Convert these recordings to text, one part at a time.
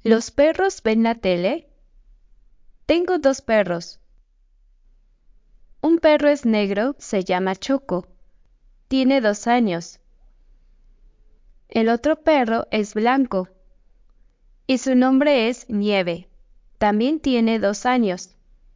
¿Los perros ven la tele? Tengo dos perros. Un perro es negro, se llama Choco. Tiene 2 años. El otro perro es blanco y su nombre es Nieve. También tiene 2 años.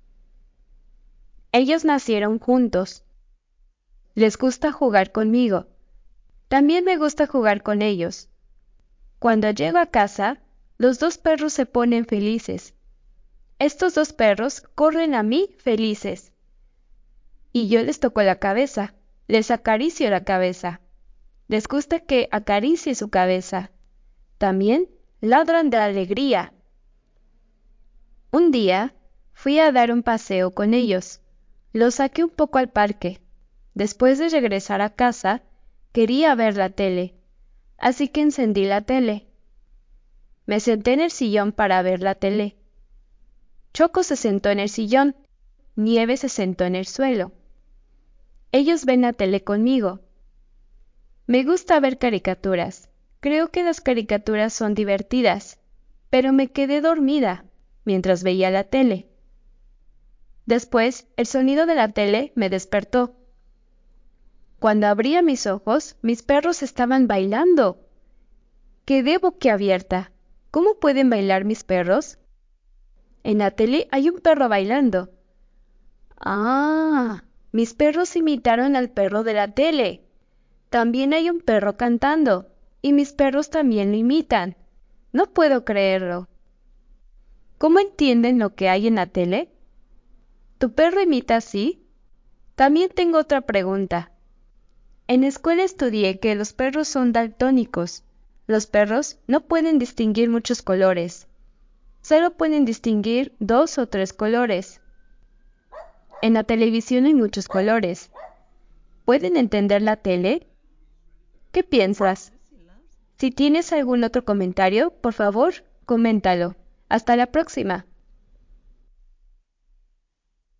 Ellos nacieron juntos. Les gusta jugar conmigo. También me gusta jugar con ellos. Cuando llego a casa, los dos perros se ponen felices. Estos dos perros corren a mí felices. Y yo les toco la cabeza, les acaricio la cabeza. Les gusta que acaricie su cabeza. También ladran de alegría. Un día fui a dar un paseo con ellos. Los saqué un poco al parque. Después de regresar a casa, quería ver la tele, así que encendí la tele. Me senté en el sillón para ver la tele. Choco se sentó en el sillón, Nieve se sentó en el suelo. Ellos ven la tele conmigo. Me gusta ver caricaturas. Creo que las caricaturas son divertidas, pero me quedé dormida mientras veía la tele. Después, el sonido de la tele me despertó. Cuando abría mis ojos, mis perros estaban bailando. Quedé boquiabierta. ¿Cómo pueden bailar mis perros? En la tele hay un perro bailando. ¡Ah! Mis perros imitaron al perro de la tele. También hay un perro cantando, y mis perros también lo imitan. No puedo creerlo. ¿Cómo entienden lo que hay en la tele? ¿Tu perro imita así? También tengo otra pregunta. En la escuela estudié que los perros son daltónicos. Los perros no pueden distinguir muchos colores. Solo pueden distinguir 2 o 3 colores. En la televisión hay muchos colores. ¿Pueden entender la tele? ¿Qué piensas? Si tienes algún otro comentario, por favor, coméntalo. Hasta la próxima.